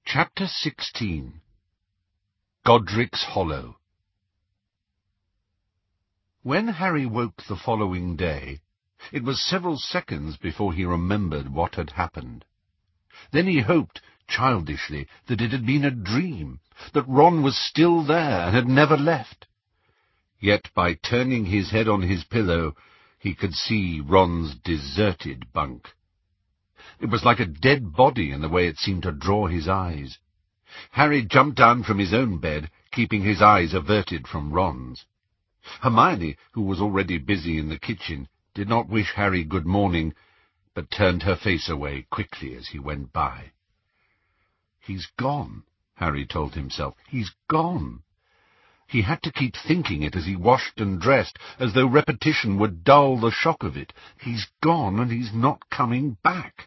Chapter 16. Godric's Hollow. When Harry woke the following day, it was several seconds before he remembered what had happened. Then he hoped, childishly, that it had been a dream, that Ron was still there and had never left. Yet by turning his head on his pillow, he could see Ron's deserted bunk. It was like a dead body in the way it seemed to draw his eyes. Harry jumped down from his own bed, keeping his eyes averted from Ron's. Hermione, who was already busy in the kitchen, did not wish Harry good morning, but turned her face away quickly as he went by. "He's gone," Harry told himself. "He's gone." He had to keep thinking it as he washed and dressed, as though repetition would dull the shock of it. He's gone, and he's not coming back.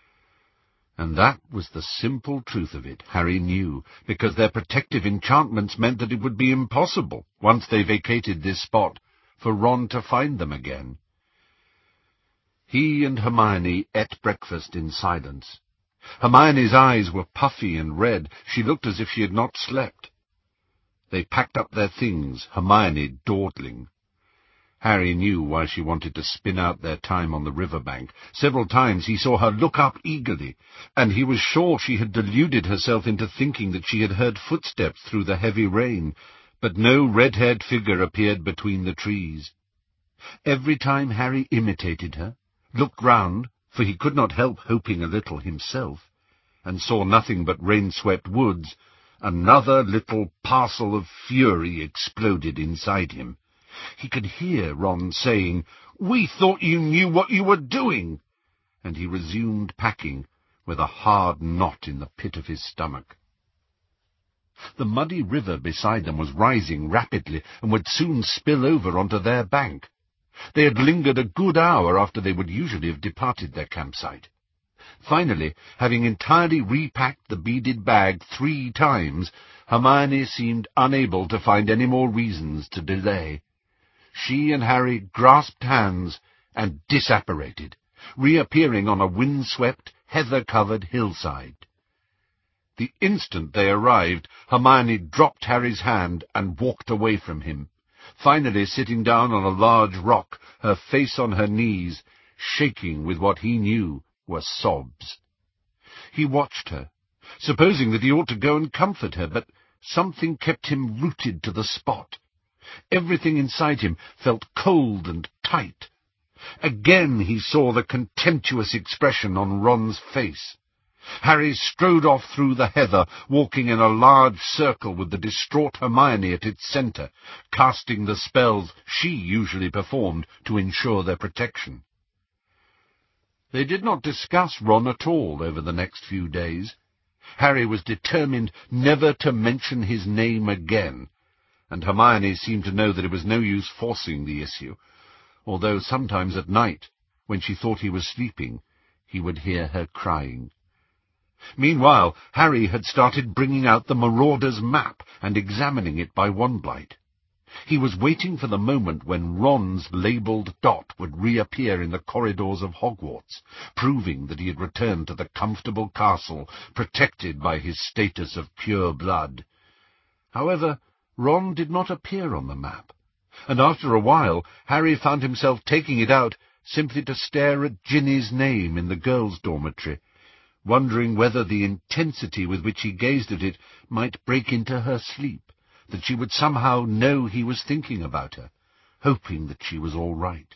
And that was the simple truth of it, Harry knew, because their protective enchantments meant that it would be impossible, once they vacated this spot, for Ron to find them again. He and Hermione ate breakfast in silence. Hermione's eyes were puffy and red. She looked as if she had not slept. They packed up their things, Hermione dawdling. Harry knew why she wanted to spin out their time on the river bank. Several times he saw her look up eagerly, and he was sure she had deluded herself into thinking that she had heard footsteps through the heavy rain, but no red-haired figure appeared between the trees. Every time Harry imitated her, looked round, for he could not help hoping a little himself, and saw nothing but rain-swept woods, another little parcel of fury exploded inside him. He could hear Ron saying, "We thought you knew what you were doing," and he resumed packing, with a hard knot in the pit of his stomach. The muddy river beside them was rising rapidly, and would soon spill over onto their bank. They had lingered a good hour after they would usually have departed their campsite. Finally, having entirely repacked the beaded bag 3 times, Hermione seemed unable to find any more reasons to delay. She and Harry grasped hands and disapparated, reappearing on a wind-swept, heather-covered hillside. The instant they arrived, Hermione dropped Harry's hand and walked away from him, finally sitting down on a large rock, her face on her knees, shaking with what he knew were sobs. He watched her, supposing that he ought to go and comfort her, but something kept him rooted to the spot. Everything inside him felt cold and tight. Again he saw the contemptuous expression on Ron's face. Harry strode off through the heather, walking in a large circle with the distraught Hermione at its centre, casting the spells she usually performed to ensure their protection. They did not discuss Ron at all over the next few days. Harry was determined never to mention his name again, and Hermione seemed to know that it was no use forcing the issue, although sometimes at night, when she thought he was sleeping, he would hear her crying. Meanwhile, Harry had started bringing out the Marauder's map and examining it by one-blight. He was waiting for the moment when Ron's labelled dot would reappear in the corridors of Hogwarts, proving that he had returned to the comfortable castle protected by his status of pure blood. However, Ron did not appear on the map, and after a while Harry found himself taking it out simply to stare at Ginny's name in the girls' dormitory, wondering whether the intensity with which he gazed at it might break into her sleep, that she would somehow know he was thinking about her, hoping that she was all right.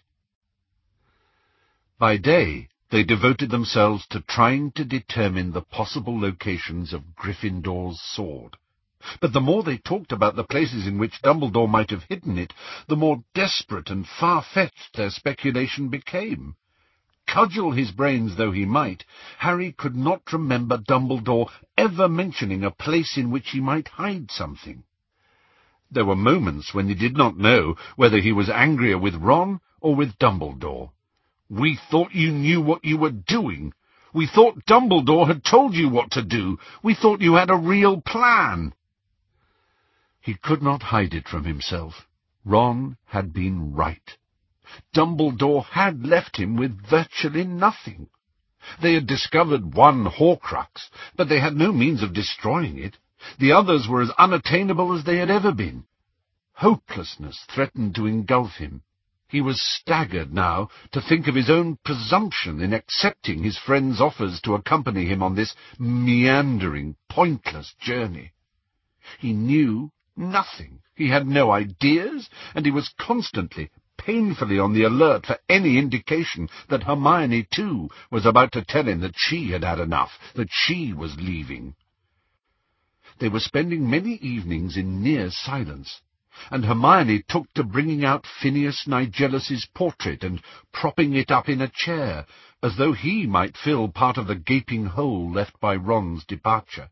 By day, they devoted themselves to trying to determine the possible locations of Gryffindor's sword. But the more they talked about the places in which Dumbledore might have hidden it, the more desperate and far-fetched their speculation became. Cudgel his brains though he might, Harry could not remember Dumbledore ever mentioning a place in which he might hide something. There were moments when he did not know whether he was angrier with Ron or with Dumbledore. "We thought you knew what you were doing. We thought Dumbledore had told you what to do. We thought you had a real plan." He could not hide it from himself. Ron had been right. Dumbledore had left him with virtually nothing. They had discovered one Horcrux, but they had no means of destroying it. The others were as unattainable as they had ever been. Hopelessness threatened to engulf him. He was staggered now to think of his own presumption in accepting his friend's offers to accompany him on this meandering, pointless journey. He knew nothing. He had no ideas, and he was constantly, painfully on the alert for any indication that Hermione, too, was about to tell him that she had had enough, that she was leaving. They were spending many evenings in near silence, and Hermione took to bringing out Phineas Nigellus's portrait and propping it up in a chair, as though he might fill part of the gaping hole left by Ron's departure.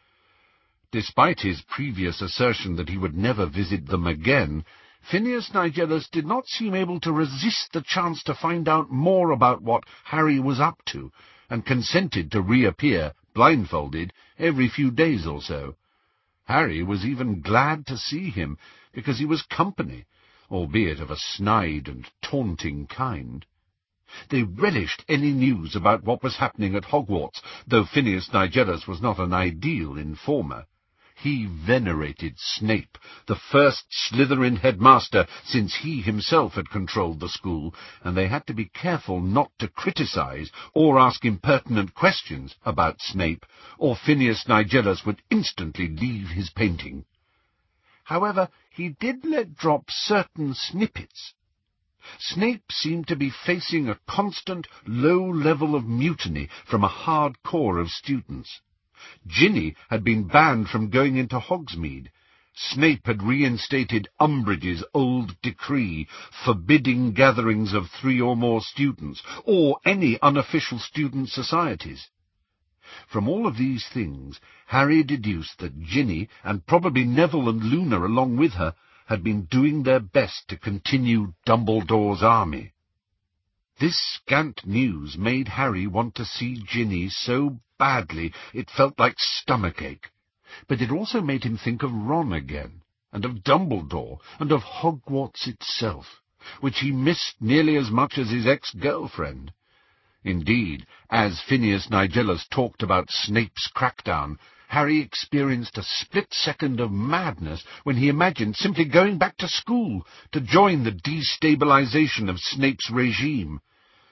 Despite his previous assertion that he would never visit them again, Phineas Nigellus did not seem able to resist the chance to find out more about what Harry was up to, and consented to reappear, blindfolded, every few days or so. Harry was even glad to see him, because he was company, albeit of a snide and taunting kind. They relished any news about what was happening at Hogwarts, though Phineas Nigellus was not an ideal informer. He venerated Snape, the first Slytherin headmaster since he himself had controlled the school, and they had to be careful not to criticize or ask impertinent questions about Snape, or Phineas Nigellus would instantly leave his painting. However, he did let drop certain snippets. Snape seemed to be facing a constant, low level of mutiny from a hard core of students. Ginny had been banned from going into Hogsmeade. Snape had reinstated Umbridge's old decree forbidding gatherings of 3 or more students, or any unofficial student societies. From all of these things, Harry deduced that Ginny, and probably Neville and Luna along with her, had been doing their best to continue Dumbledore's army. This scant news made Harry want to see Ginny so badly it felt like stomachache, but it also made him think of Ron again, and of Dumbledore, and of Hogwarts itself, which he missed nearly as much as his ex-girlfriend. Indeed, as Phineas Nigellus talked about Snape's crackdown, Harry experienced a split second of madness when he imagined simply going back to school to join the destabilization of Snape's regime.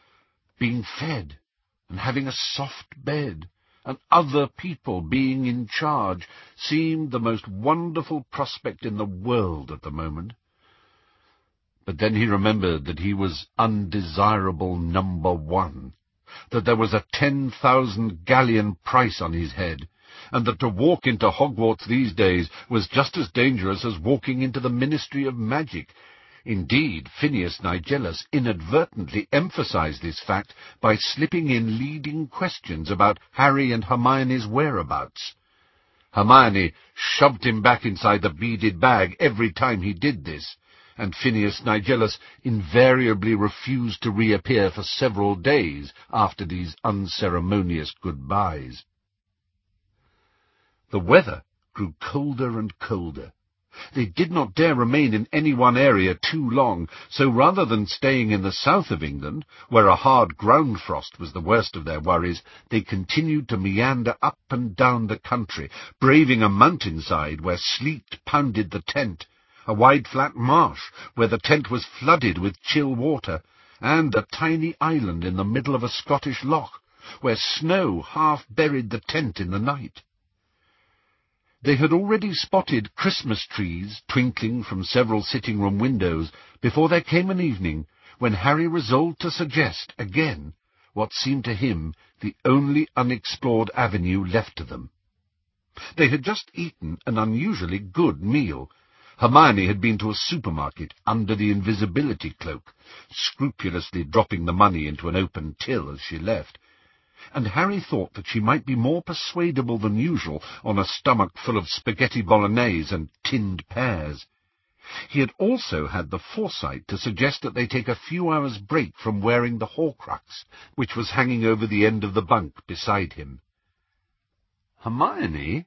Being fed, and having a soft bed, and other people being in charge seemed the most wonderful prospect in the world at the moment. But then he remembered that he was undesirable number 1, that there was a 10,000 galleon price on his head, and that to walk into Hogwarts these days was just as dangerous as walking into the Ministry of Magic. Indeed, Phineas Nigellus inadvertently emphasized this fact by slipping in leading questions about Harry and Hermione's whereabouts. Hermione shoved him back inside the beaded bag every time he did this, and Phineas Nigellus invariably refused to reappear for several days after these unceremonious goodbyes. The weather grew colder and colder. They did not dare remain in any one area too long, so rather than staying in the south of England, where a hard ground frost was the worst of their worries, they continued to meander up and down the country, braving a mountainside where sleet pounded the tent, a wide flat marsh where the tent was flooded with chill water, and a tiny island in the middle of a Scottish loch, where snow half buried the tent in the night. They had already spotted Christmas trees twinkling from several sitting-room windows before there came an evening when Harry resolved to suggest again what seemed to him the only unexplored avenue left to them. They had just eaten an unusually good meal. Hermione had been to a supermarket under the invisibility cloak, scrupulously dropping the money into an open till as she left, and Harry thought that she might be more persuadable than usual on a stomach full of spaghetti bolognese and tinned pears. He had also had the foresight to suggest that they take a few hours' break from wearing the Horcrux, which was hanging over the end of the bunk beside him. Hermione?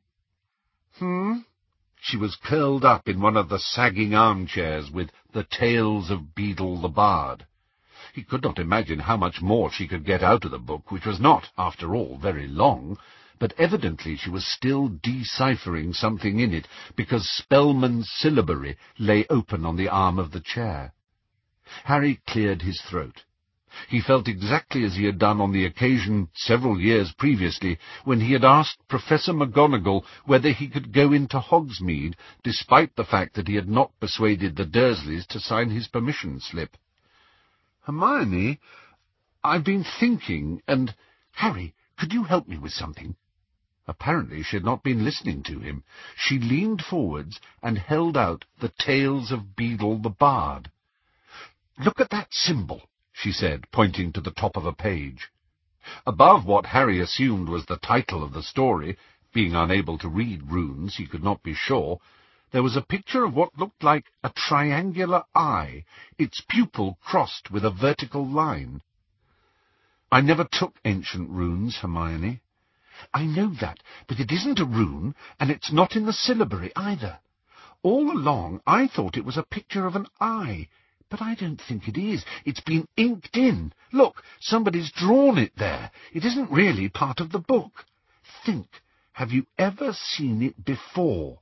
She was curled up in one of the sagging armchairs with the Tales of Beedle the Bard. He could not imagine how much more she could get out of the book, which was not, after all, very long, but evidently she was still deciphering something in it, because Spellman's syllabary lay open on the arm of the chair. Harry cleared his throat. He felt exactly as he had done on the occasion several years previously when he had asked Professor McGonagall whether he could go into Hogsmeade, despite the fact that he had not persuaded the Dursleys to sign his permission slip. "Hermione, I've been thinking, and—" "Harry, could you help me with something?" Apparently she had not been listening to him. She leaned forwards and held out the Tales of Beedle the Bard. "Look at that symbol," she said, pointing to the top of a page. Above what Harry assumed was the title of the story, being unable to read runes, he could not be sure, there was a picture of what looked like a triangular eye, its pupil crossed with a vertical line. "I never took ancient runes, Hermione." "I know that, but it isn't a rune, and it's not in the syllabary either. All along I thought it was a picture of an eye, but I don't think it is. It's been inked in. Look, somebody's drawn it there. It isn't really part of the book. Think, have you ever seen it before?"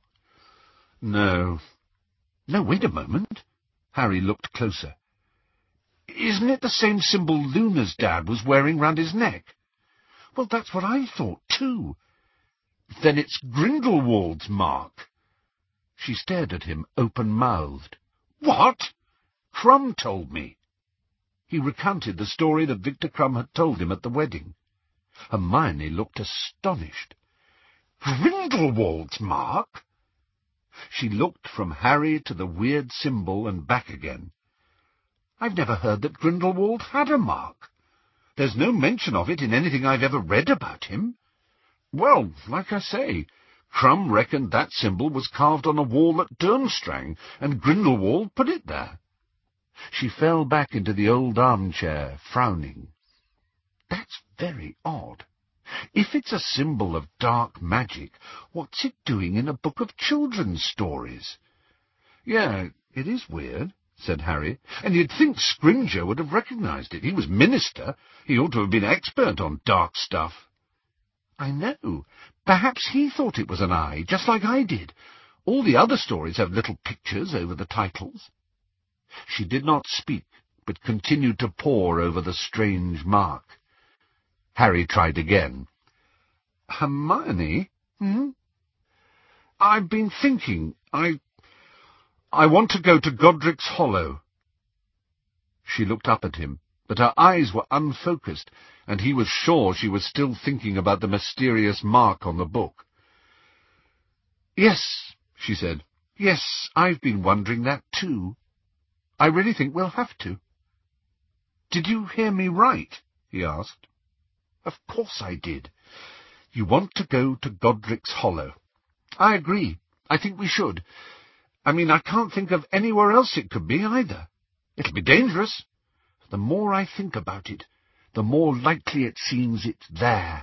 "No." "No, wait a moment." Harry looked closer. "Isn't it the same symbol Luna's dad was wearing round his neck?" "Well, that's what I thought, too." "Then it's Grindelwald's mark." She stared at him, open-mouthed. "What?" "Krum told me." He recounted the story that Victor Krum had told him at the wedding. Hermione looked astonished. "Grindelwald's mark?" She looked from Harry to the weird symbol and back again. "I've never heard that Grindelwald had a mark. There's no mention of it in anything I've ever read about him." "Well, like I say, Krum reckoned that symbol was carved on a wall at Durmstrang, and Grindelwald put it there." She fell back into the old armchair, frowning. "That's very odd. If it's a symbol of dark magic, what's it doing in a book of children's stories?" "Yeah, it is weird," said Harry, "and you'd think Scrimgeour would have recognized it. He was minister. He ought to have been expert on dark stuff." "I know. Perhaps he thought it was an eye, just like I did. All the other stories have little pictures over the titles." She did not speak, but continued to pore over the strange mark. Harry tried again. "Hermione?" "I've been thinking. I want to go to Godric's Hollow." She looked up at him, but her eyes were unfocused, and he was sure she was still thinking about the mysterious mark on the book. "Yes," she said. "Yes, I've been wondering that too. I really think we'll have to." "Did you hear me right?" he asked. "Of course I did. You want to go to Godric's Hollow. I agree. I think we should. I mean, I can't think of anywhere else it could be, either. It'll be dangerous. The more I think about it, the more likely it seems it's there."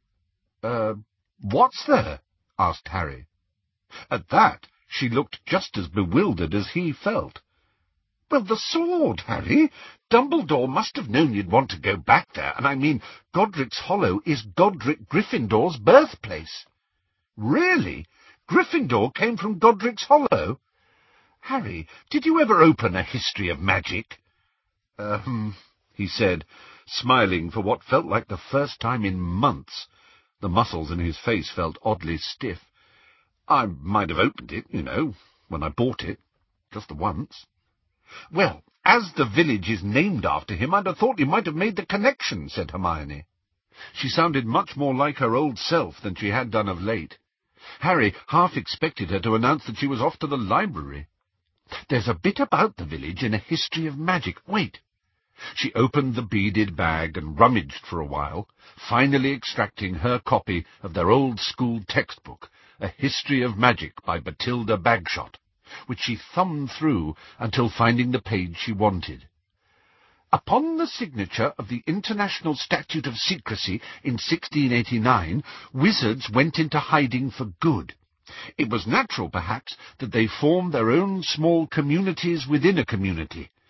What's there?" asked Harry. At that, she looked just as bewildered as he felt. "Well, the sword, Harry. Dumbledore must have known you'd want to go back there, and I mean, Godric's Hollow is Godric Gryffindor's birthplace." "Really? Gryffindor came from Godric's Hollow? Harry, did you ever open a history of magic?" He said, smiling for what felt like the first time in months. The muscles in his face felt oddly stiff. "I might have opened it, when I bought it. Just the once." "Well, as the village is named after him, I'd have thought you might have made the connection," said Hermione. She sounded much more like her old self than she had done of late. Harry half expected her to announce that she was off to the library. "There's a bit about the village in a history of magic. Wait." She opened the beaded bag and rummaged for a while, finally extracting her copy of their old-school textbook, A History of Magic by Bathilda Bagshot, which she thumbed through until finding the page she wanted. "Upon the signature of the International Statute of Secrecy in 1689, wizards went into hiding for good. It was natural, perhaps, that they formed their own small communities within a community.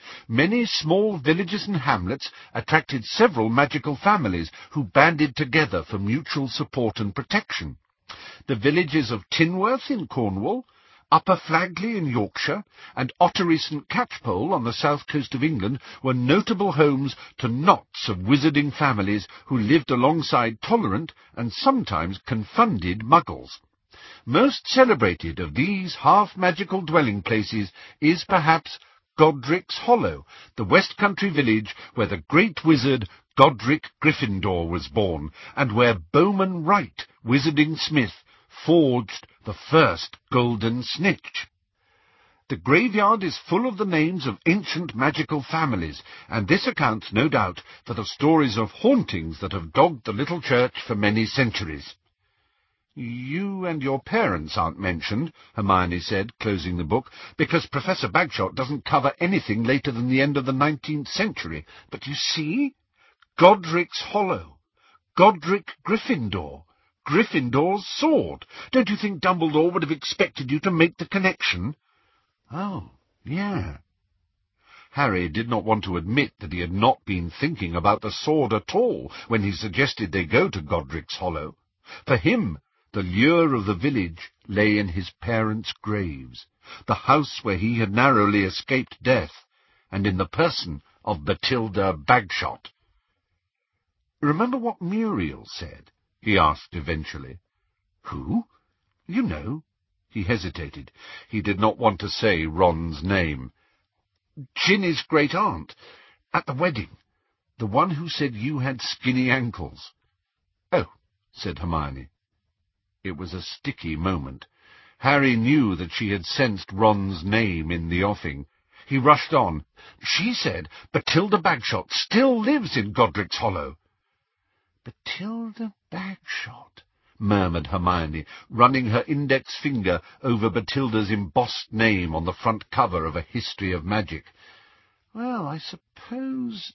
Many small villages and hamlets attracted several magical families who banded together for mutual support and protection. The villages of Tinworth in Cornwall, Upper Flagley in Yorkshire, and Ottery St Catchpole on the south coast of England were notable homes to knots of wizarding families who lived alongside tolerant and sometimes confounded muggles. Most celebrated of these half-magical dwelling places is perhaps Godric's Hollow, the West Country village where the great wizard Godric Gryffindor was born, and where Bowman Wright, wizarding smith, forged the first golden snitch. The graveyard is full of the names of ancient magical families, and this accounts, no doubt, for the stories of hauntings that have dogged the little church for many centuries. "You and your parents aren't mentioned," Hermione said, closing the book, "because Professor Bagshot doesn't cover anything later than the end of the 19th century. But you see? Godric's Hollow. Godric Gryffindor. Gryffindor's sword. Don't you think Dumbledore would have expected you to make the connection?" "Oh, yeah." Harry did not want to admit that he had not been thinking about the sword at all when he suggested they go to Godric's Hollow. For him, the lure of the village lay in his parents' graves, the house where he had narrowly escaped death, and in the person of Bathilda Bagshot. "Remember what Muriel said?" he asked eventually. "Who? You know." He hesitated. He did not want to say Ron's name. "Ginny's great-aunt, at the wedding. The one who said you had skinny ankles." "Oh," said Hermione. It was a sticky moment. Harry knew that she had sensed Ron's name in the offing. He rushed on. "She said Bathilda Bagshot still lives in Godric's Hollow." "Bathilda Bagshot," murmured Hermione, running her index finger over Bathilda's embossed name on the front cover of a History of Magic. "Well, I suppose—"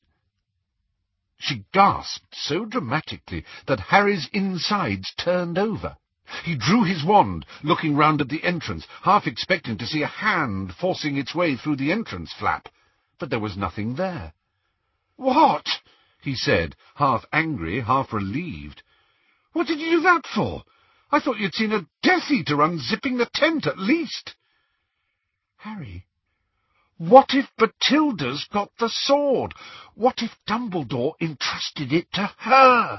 She gasped so dramatically that Harry's insides turned over. He drew his wand, looking round at the entrance, half expecting to see a hand forcing its way through the entrance flap. But there was nothing there. "What?" he said, half angry, half relieved. "What did you do that for? I thought you'd seen a Death-Eater unzipping the tent, at least." "Harry, what if Bathilda's got the sword? What if Dumbledore entrusted it to her?"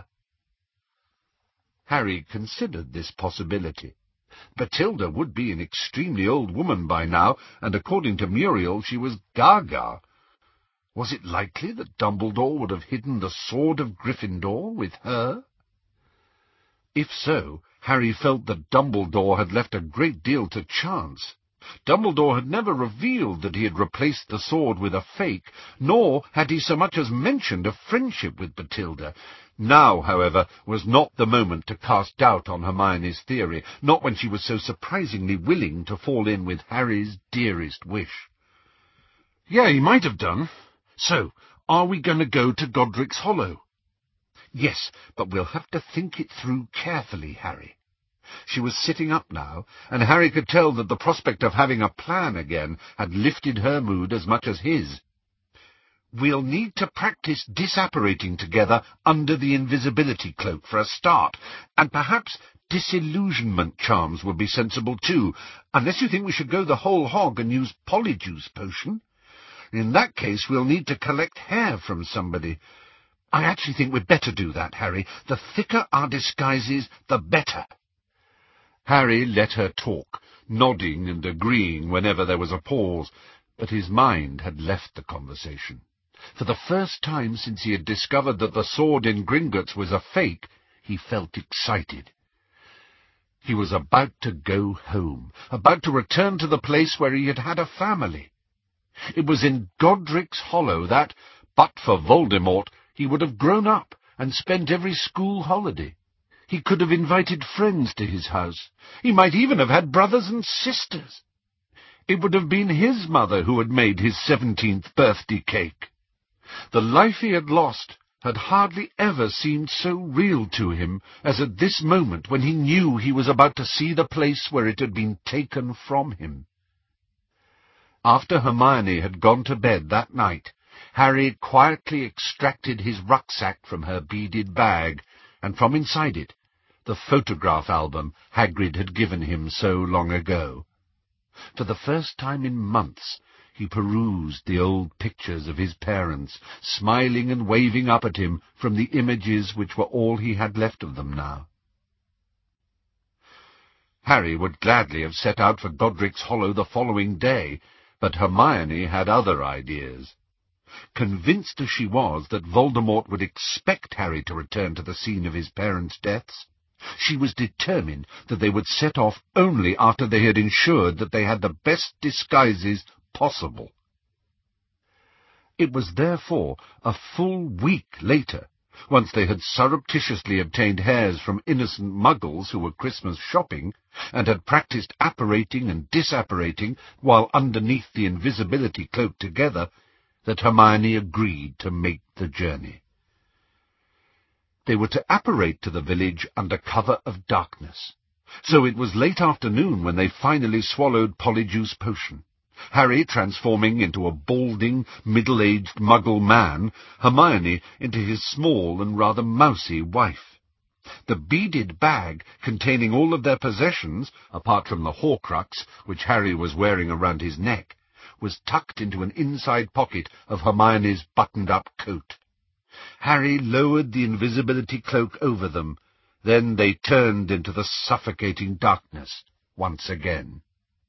Harry considered this possibility. Bathilda would be an extremely old woman by now, and according to Muriel she was gaga. Was it likely that Dumbledore would have hidden the sword of Gryffindor with her? If so, Harry felt that Dumbledore had left a great deal to chance. Dumbledore had never revealed that he had replaced the sword with a fake, nor had he so much as mentioned a friendship with Bathilda. Now, however, was not the moment to cast doubt on Hermione's theory, not when she was so surprisingly willing to fall in with Harry's dearest wish. "Yeah, he might have done. So, are we going to go to Godric's Hollow?" "Yes, but we'll have to think it through carefully, Harry." She was sitting up now, and Harry could tell that the prospect of having a plan again had lifted her mood as much as his. "We'll need to practice disapparating together under the invisibility cloak for a start, and perhaps disillusionment charms would be sensible too, unless you think we should go the whole hog and use Polyjuice Potion. In that case we'll need to collect hair from somebody. I actually think we'd better do that, Harry. The thicker our disguises, the better." Harry let her talk, nodding and agreeing whenever there was a pause, but his mind had left the conversation. For the first time since he had discovered that the sword in Gringotts was a fake, he felt excited. He was about to go home, about to return to the place where he had had a family. It was in Godric's Hollow that, but for Voldemort, he would have grown up and spent every school holiday. He could have invited friends to his house. He might even have had brothers and sisters. It would have been his mother who had made his 17th birthday cake. The life he had lost had hardly ever seemed so real to him as at this moment when he knew he was about to see the place where it had been taken from him. After Hermione had gone to bed that night, Harry quietly extracted his rucksack from her beaded bag, and from inside it, the photograph album Hagrid had given him so long ago. For the first time in months, he perused the old pictures of his parents, smiling and waving up at him from the images which were all he had left of them now. Harry would gladly have set out for Godric's Hollow the following day, but Hermione had other ideas. Convinced as she was that Voldemort would expect Harry to return to the scene of his parents' deaths, she was determined that they would set off only after they had ensured that they had the best disguises possible. It was therefore a full week later, once they had surreptitiously obtained hairs from innocent muggles who were Christmas shopping, and had practised apparating and disapparating while underneath the invisibility cloak together, that Hermione agreed to make the journey. They were to apparate to the village under cover of darkness, so it was late afternoon when they finally swallowed Polyjuice Potion, Harry transforming into a balding, middle-aged Muggle man, Hermione into his small and rather mousy wife. The beaded bag containing all of their possessions, apart from the Horcrux, which Harry was wearing around his neck, was tucked into an inside pocket of Hermione's buttoned-up coat. Harry lowered the invisibility cloak over them. Then they turned into the suffocating darkness once again.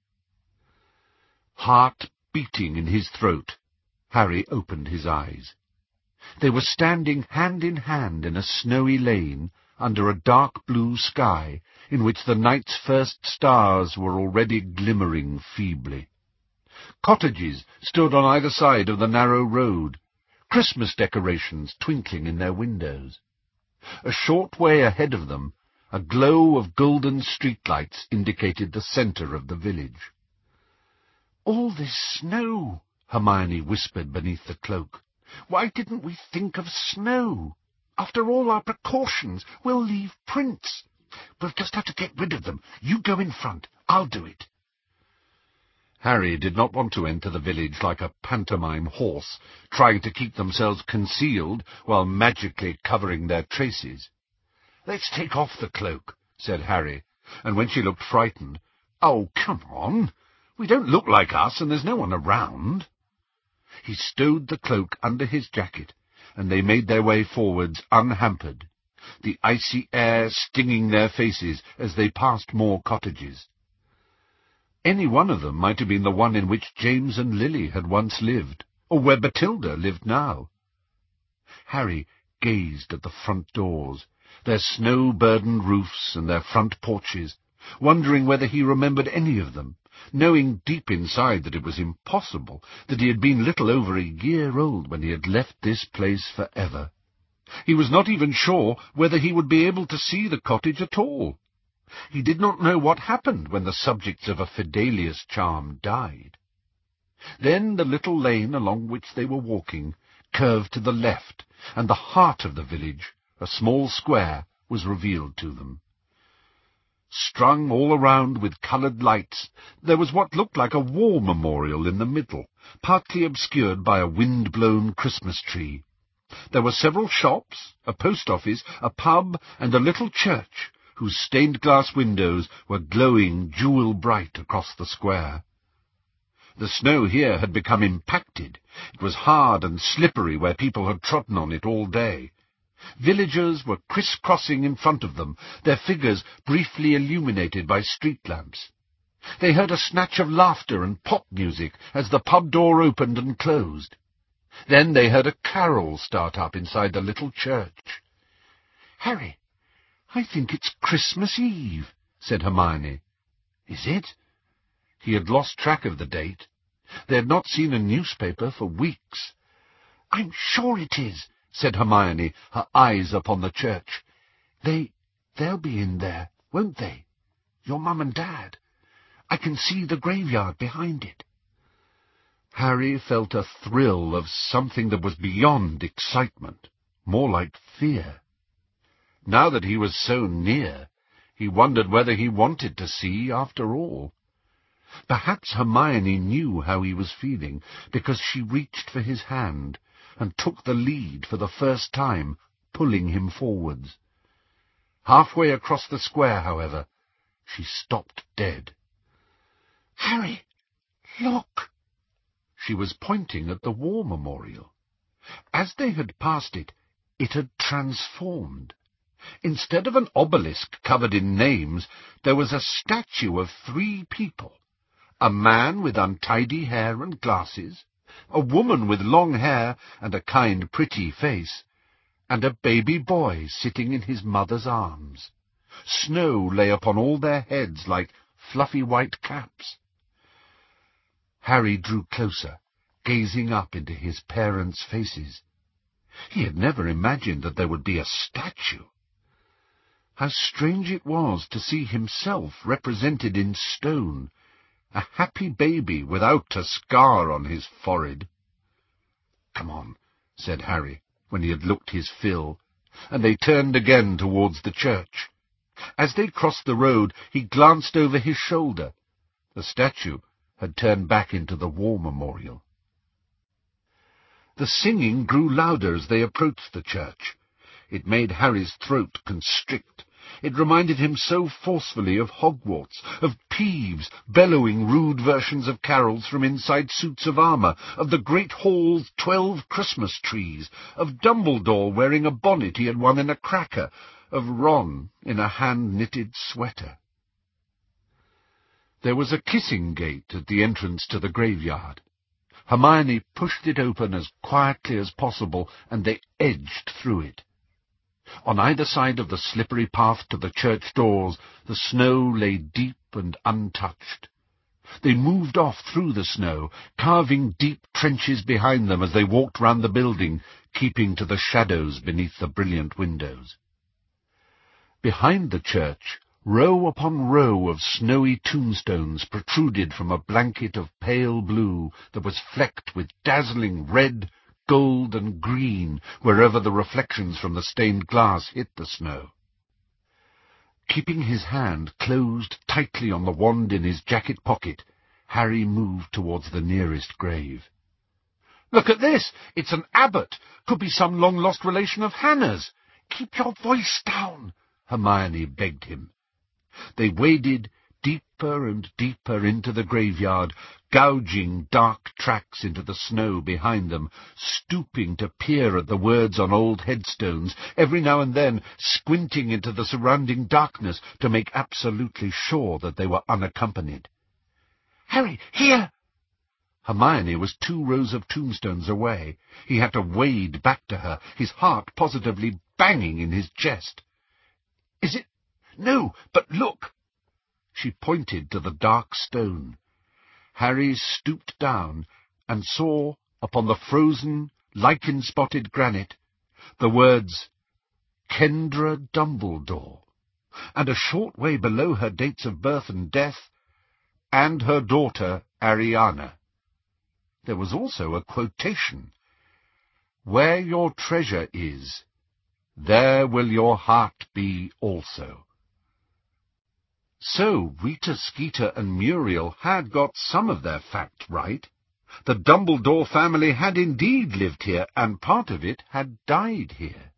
Heart beating in his throat, Harry opened his eyes. They were standing hand in hand in a snowy lane under a dark blue sky in which the night's first stars were already glimmering feebly. Cottages stood on either side of the narrow road, Christmas decorations twinkling in their windows. A short way ahead of them, a glow of golden streetlights indicated the centre of the village. "All this snow," Hermione whispered beneath the cloak. "Why didn't we think of snow? After all our precautions, we'll leave prints. We'll just have to get rid of them. You go in front. I'll do it." Harry did not want to enter the village like a pantomime horse, trying to keep themselves concealed while magically covering their traces. "Let's take off the cloak," said Harry, and when she looked frightened, "Oh, come on. We don't look like us, and there's no one around." He stowed the cloak under his jacket, and they made their way forwards unhampered, the icy air stinging their faces as they passed more cottages. Any one of them might have been the one in which James and Lily had once lived, or where Bathilda lived now. Harry gazed at the front doors, their snow-burdened roofs and their front porches, wondering whether he remembered any of them, knowing deep inside that it was impossible, that he had been little over a year old when he had left this place for ever. He was not even sure whether he would be able to see the cottage at all. He did not know what happened when the subjects of a Fidelius charm died. Then the little lane along which they were walking curved to the left, and the heart of the village, a small square, was revealed to them. Strung all around with coloured lights, there was what looked like a war memorial in the middle, partly obscured by a wind-blown Christmas tree. There were several shops, a post office, a pub, and a little church, whose stained-glass windows were glowing jewel-bright across the square. The snow here had become impacted. It was hard and slippery where people had trodden on it all day. Villagers were criss-crossing in front of them, their figures briefly illuminated by street lamps. They heard a snatch of laughter and pop music as the pub door opened and closed. Then they heard a carol start up inside the little church. "Harry, I think it's Christmas Eve," said Hermione. "Is it?" He had lost track of the date. They had not seen a newspaper for weeks. "I'm sure it is," said Hermione, her eyes upon the church. They'll be in there, won't they? Your Mum and Dad. I can see the graveyard behind it." Harry felt a thrill of something that was beyond excitement, more like fear. Now that he was so near, he wondered whether he wanted to see after all. Perhaps Hermione knew how he was feeling, because she reached for his hand and took the lead for the first time, pulling him forwards. Halfway across the square, however, she stopped dead. "Harry, look!" She was pointing at the war memorial. As they had passed it, it had transformed. Instead of an obelisk covered in names, there was a statue of 3 people. A man with untidy hair and glasses, a woman with long hair and a kind, pretty face, and a baby boy sitting in his mother's arms. Snow lay upon all their heads like fluffy white caps. Harry drew closer, gazing up into his parents' faces. He had never imagined that there would be a statue. How strange it was to see himself represented in stone, a happy baby without a scar on his forehead. "Come on," said Harry, when he had looked his fill, and they turned again towards the church. As they crossed the road, he glanced over his shoulder. The statue had turned back into the war memorial. The singing grew louder as they approached the church. It made Harry's throat constrict. It reminded him so forcefully of Hogwarts, of Peeves bellowing rude versions of carols from inside suits of armour, of the great hall's 12 Christmas trees, of Dumbledore wearing a bonnet he had won in a cracker, of Ron in a hand-knitted sweater. There was a kissing gate at the entrance to the graveyard. Hermione pushed it open as quietly as possible, and they edged through it. On either side of the slippery path to the church doors, the snow lay deep and untouched. They moved off through the snow, carving deep trenches behind them as they walked round the building, keeping to the shadows beneath the brilliant windows. Behind the church, row upon row of snowy tombstones protruded from a blanket of pale blue that was flecked with dazzling red, gold, and green wherever the reflections from the stained glass hit the snow. Keeping his hand closed tightly on the wand in his jacket pocket, Harry moved towards the nearest grave. "Look at this! It's an abbot! Could be some long-lost relation of Hannah's! Keep your voice down!" Hermione begged him. They waded deeper and deeper into the graveyard, gouging dark tracks into the snow behind them, stooping to peer at the words on old headstones, every now and then squinting into the surrounding darkness to make absolutely sure that they were unaccompanied. "Harry, here!" Hermione was 2 rows of tombstones away. He had to wade back to her, his heart positively banging in his chest. "Is it? No, but look!" She pointed to the dark stone. Harry stooped down and saw, upon the frozen, lichen-spotted granite, the words, "Kendra Dumbledore," and a short way below her dates of birth and death, "and her daughter Ariana." There was also a quotation, "Where your treasure is, there will your heart be also." So Rita Skeeter and Muriel had got some of their facts right. The Dumbledore family had indeed lived here, and part of it had died here.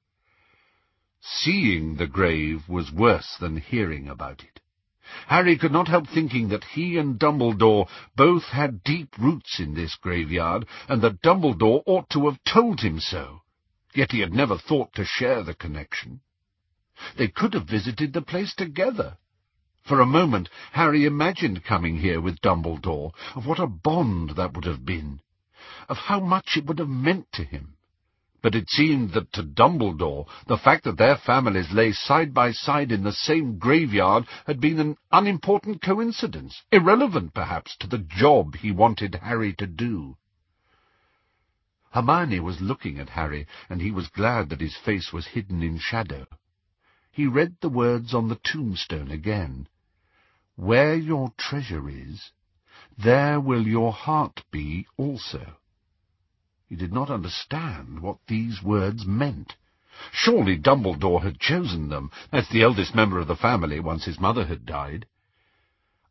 Seeing the grave was worse than hearing about it. Harry could not help thinking that he and Dumbledore both had deep roots in this graveyard, and that Dumbledore ought to have told him so. Yet he had never thought to share the connection. They could have visited the place together. For a moment, Harry imagined coming here with Dumbledore, of what a bond that would have been, of how much it would have meant to him. But it seemed that to Dumbledore, the fact that their families lay side by side in the same graveyard had been an unimportant coincidence, irrelevant perhaps to the job he wanted Harry to do. Hermione was looking at Harry, and he was glad that his face was hidden in shadow. He read the words on the tombstone again. "Where your treasure is, there will your heart be also." He did not understand what these words meant. Surely Dumbledore had chosen them, as the eldest member of the family, once his mother had died.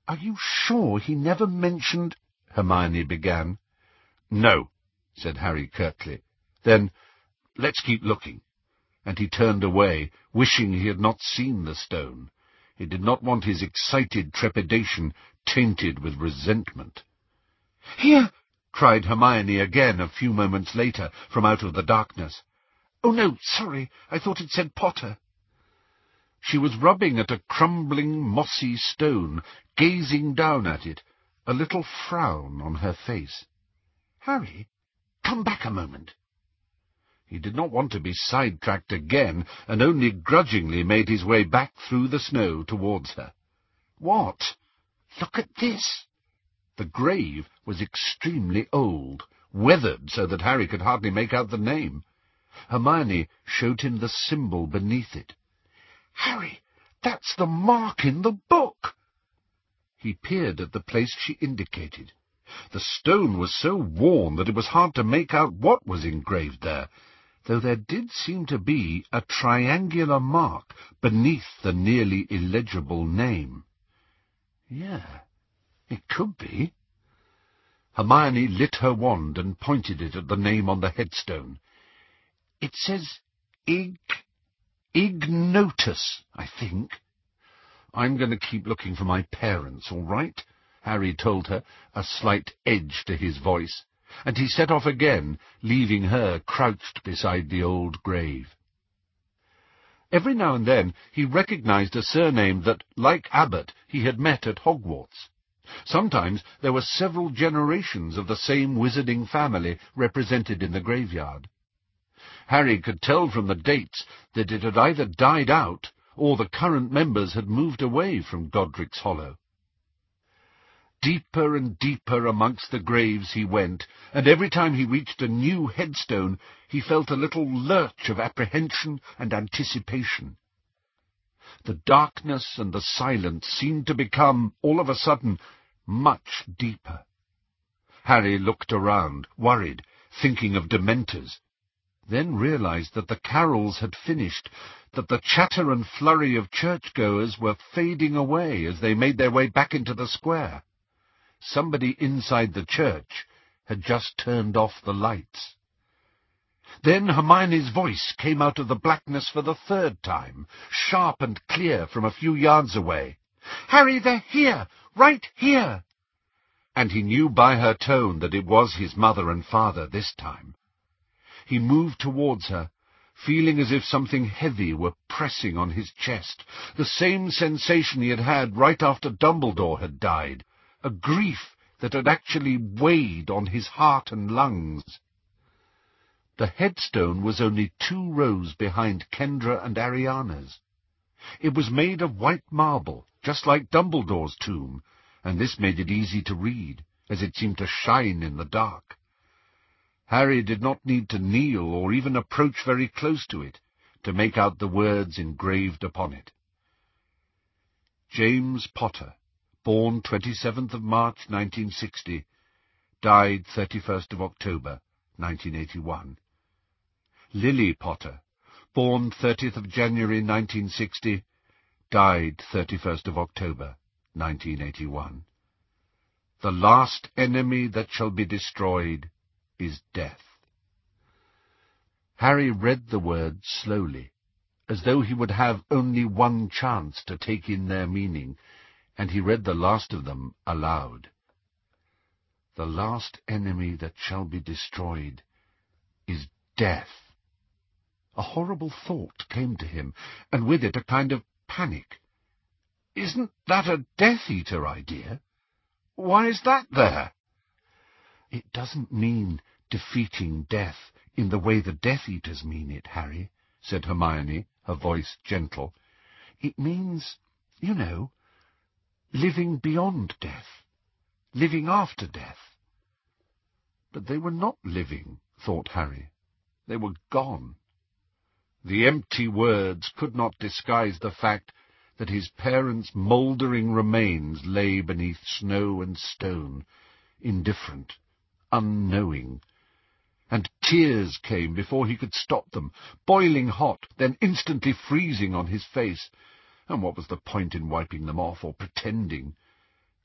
"Are you sure he never mentioned—" Hermione began. "No," said Harry curtly. "Then let's keep looking." And he turned away, wishing he had not seen the stone. He did not want his excited trepidation tainted with resentment. "Here!" cried Hermione again a few moments later, from out of the darkness. "Oh, no, sorry, I thought it said Potter." She was rubbing at a crumbling, mossy stone, gazing down at it, a little frown on her face. "Harry, come back a moment." He did not want to be sidetracked again, and only grudgingly made his way back through the snow towards her. "What? Look at this!" The grave was extremely old, weathered so that Harry could hardly make out the name. Hermione showed him the symbol beneath it. "Harry, that's the mark in the book!" He peered at the place she indicated. The stone was so worn that it was hard to make out what was engraved there, though there did seem to be a triangular mark beneath the nearly illegible name. Yeah, it could be. Hermione lit her wand and pointed it at the name on the headstone. "It says Ignotus, I think." "I'm going to keep looking for my parents, all right?" Harry told her, a slight edge to his voice, and he set off again, leaving her crouched beside the old grave. Every now and then he recognized a surname that, like Abbott, he had met at Hogwarts. Sometimes there were several generations of the same wizarding family represented in the graveyard. Harry could tell from the dates that it had either died out or the current members had moved away from Godric's Hollow. Deeper and deeper amongst the graves he went, and every time he reached a new headstone he felt a little lurch of apprehension and anticipation. The darkness and the silence seemed to become, all of a sudden, much deeper. Harry looked around, worried, thinking of Dementors, then realized that the carols had finished, that the chatter and flurry of churchgoers were fading away as they made their way back into the square. Somebody inside the church had just turned off the lights. Then Hermione's voice came out of the blackness for the third time, sharp and clear from a few yards away. "Harry, they're here! Right here!" And he knew by her tone that it was his mother and father this time. He moved towards her, feeling as if something heavy were pressing on his chest, the same sensation he had had right after Dumbledore had died, a grief that had actually weighed on his heart and lungs. The headstone was only 2 rows behind Kendra and Ariana's. It was made of white marble, just like Dumbledore's tomb, and this made it easy to read, as it seemed to shine in the dark. Harry did not need to kneel or even approach very close to it to make out the words engraved upon it. James Potter, born 27th of March 1960, died 31st of October 1981. Lily Potter, born 30th of January 1960, died 31st of October 1981. The last enemy that shall be destroyed is death. Harry read the words slowly, as though he would have only one chance to take in their meaning, and he read the last of them aloud. The last enemy that shall be destroyed is death. A horrible thought came to him, and with it a kind of panic. Isn't that a Death Eater idea? Why is that there? It doesn't mean defeating death in the way the Death Eaters mean it, Harry, said Hermione, her voice gentle. It means, you know, living beyond death, living after death. But they were not living, thought Harry. They were gone. The empty words could not disguise the fact that his parents' mouldering remains lay beneath snow and stone, indifferent, unknowing, and tears came before he could stop them, boiling hot, then instantly freezing on his face, and what was the point in wiping them off or pretending?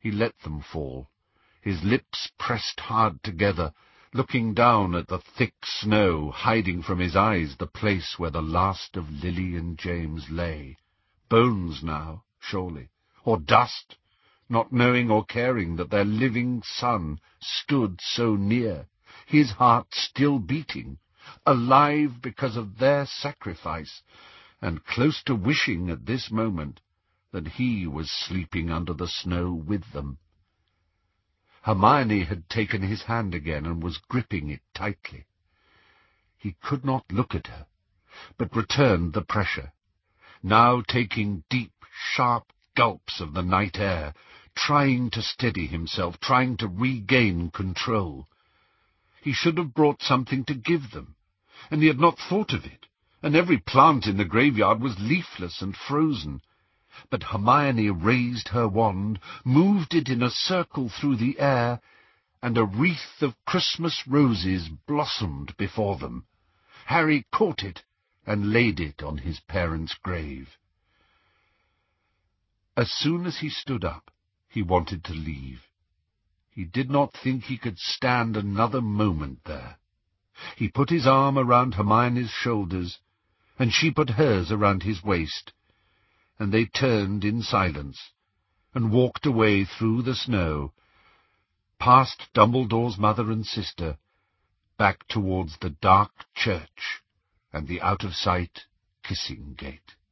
He let them fall, his lips pressed hard together, looking down at the thick snow, hiding from his eyes the place where the last of Lily and James lay. Bones now, surely, or dust, not knowing or caring that their living son stood so near, his heart still beating, alive because of their sacrifice, and close to wishing at this moment that he was sleeping under the snow with them. Hermione had taken his hand again and was gripping it tightly. He could not look at her, but returned the pressure, now taking deep, sharp gulps of the night air, trying to steady himself, trying to regain control. He should have brought something to give them, and he had not thought of it, and every plant in the graveyard was leafless and frozen. But Hermione raised her wand, moved it in a circle through the air, and a wreath of Christmas roses blossomed before them. Harry caught it and laid it on his parents' grave. As soon as he stood up, he wanted to leave. He did not think he could stand another moment there. He put his arm around Hermione's shoulders, and she put hers around his waist, and they turned in silence, and walked away through the snow, past Dumbledore's mother and sister, back towards the dark church and the out-of-sight kissing gate.